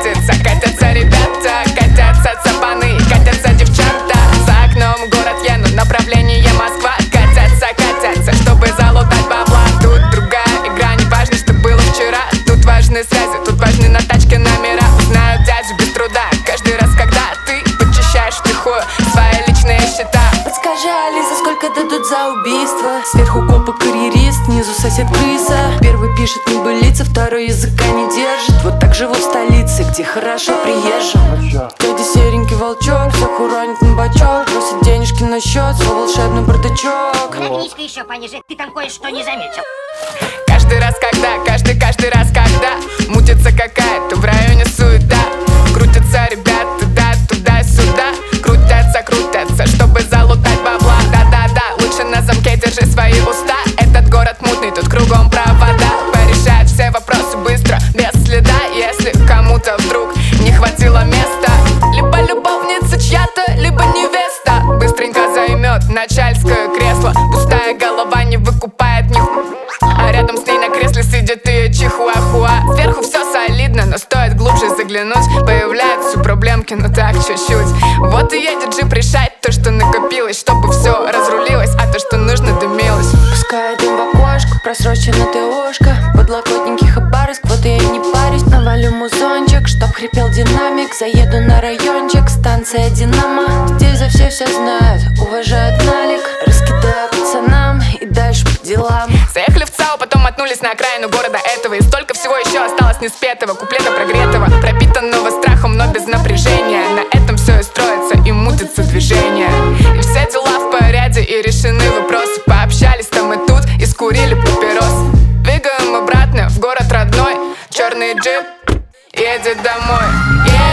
Катятся ребята, катятся цапаны, катятся девчата. За окном город Вену, направление Москва. Катятся, чтобы залутать бабла. Тут другая игра, не важно, что было вчера. Тут важны связи, тут важны на тачке номера. Узнают дядю без труда каждый раз, когда ты подчищаешь втихую свои личные счета. Подскажи, Алиса, сколько дадут за убийство? Сверху копы карьерист, снизу сосед крыса. Первый пишет небылица, второй языка не держит. Вот так живут в столице, где хорошо приезжим. Дядя серенький волчок, всех уронит на бачок. Просит денежки на счет, свой волшебный бардачок. Нагнись-ка еще пониже, ты там кое-что не заметил. Каждый раз, когда, каждый раз, когда мутится какая-то в районе суета. Крутятся ребята, да, туда-сюда. Крутятся, чтобы залутать бабла. Да, лучше на замке держи свои уста. Этот город мутный, тут кругом провода. Порешает все вопросы быстро, без следа. Если кому-то вдруг не хватило места, либо любовница чья-то, либо невеста быстренько займет начальское кресло. Пустая голова не выкупает них, а рядом с ней на кресле сидит ее чихуахуа. Сверху все солидно, но стоит глубже заглянуть. Появляются проблемки, но так чуть-чуть. Вот и едет джип решать то, что накопилось, чтобы все разрулилось, а то, что нужно, дымилось. Пускает им в окошко, просрочена ТОшка. Подлокотники Хабаровск, вот я и не парюсь. Навалю музончик, чтоб хрипел динамик. Заеду на райончик, станция Динамо. Здесь за все знают, уважают налик. Раскидаю пацанам и дальше по делам. Заехали в ЦАО, потом мотнулись на окраину города этого. И столько всего еще осталось неспетого, куплета прогретого, пропитанного страхом, но без напряжения. На этом все и строится, и мутится движение. И все дела в порядке, и решены вопросы. Пообщались там и тут, и скурили папирос. Двигаем обратно в город родной. Черный джип едет домой.